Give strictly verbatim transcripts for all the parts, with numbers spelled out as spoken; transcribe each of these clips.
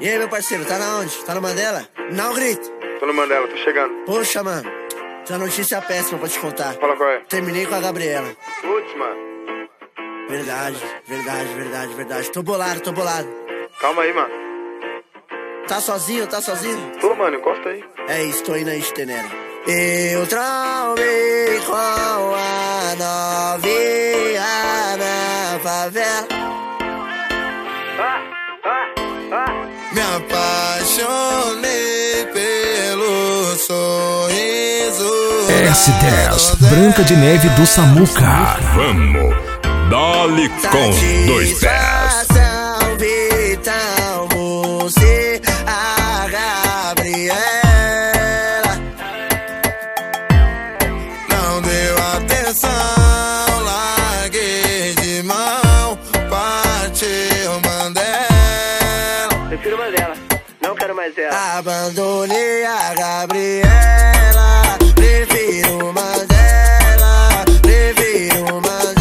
E aí, meu parceiro, tá na onde? Tá no Mandela? Não grita. Tô no Mandela, tô chegando. Poxa, mano, tem uma notícia péssima pra te contar. Fala qual é. Terminei com a Gabriela. Putz, mano. Verdade, verdade, verdade, verdade. Tô bolado, tô bolado. Calma aí, mano. Tá sozinho, tá sozinho? Tô, mano, encosta aí. É isso, tô indo aí de Tenera. Eu trombei com a novinha na favela. Ah, ah, ah. Me apaixonei pelo sorriso S dez, Branca de Neve do Samuca. Vamos, dale com os dois pés. Vitão, você, a Gabriela. Não deu atenção, larguei de mão, partiu Mandela. Prefiro Mandela, não quero mais ela. Abandonei a Gabriela, prefiro Mandela, prefiro Mandela.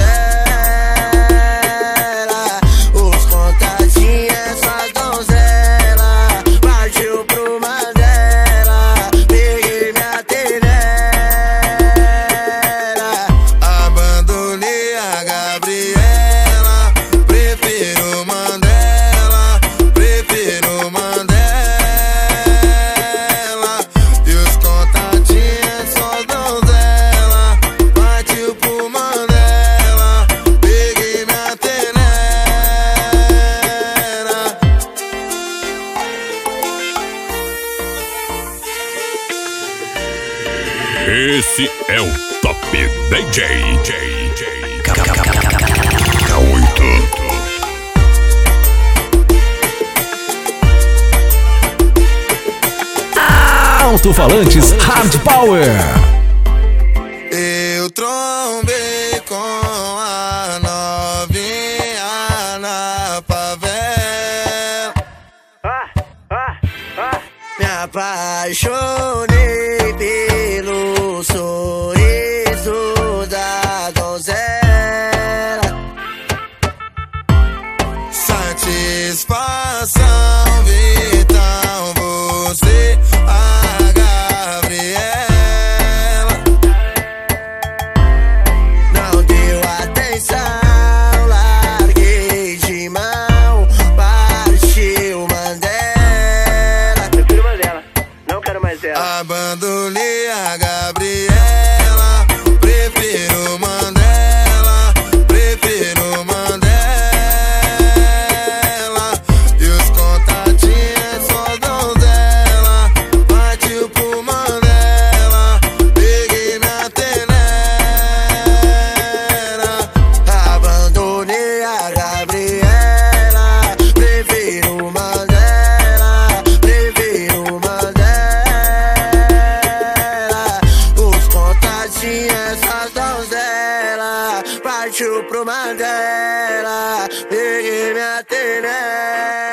Os contatinhos é só donzela, partiu pro Mandela, peguei minha tenera. Abandonei a Gabriela, prefiro Mandela, prefiro Mandela. E os contatinhos é só donzela, partiu pro Mandela, peguei minha tenera. Esse é o Top D J. K oito. Alto-falantes Hard Power. Eu trombei com a novinha na favela. Ah, ah, ah. Me apaixonei pelo sorriso da donzela. Satisfação vital, você, a Gabriela. Não deu atenção, larguei de mão, partiu Mandela. Prefiro Mandela, não quero mais ela. Abandonei a Gabriela, prefiro Mandela, prefiro Mandela. E os contatinhos é só donzela, partiu pro Mandela, peguei minha tenera. Abandonei a Gabriela, prefiro Mandela, prefiro Mandela. Os contatinhos, essas donzelas, partiu pro Mandela, peguei minha tenera.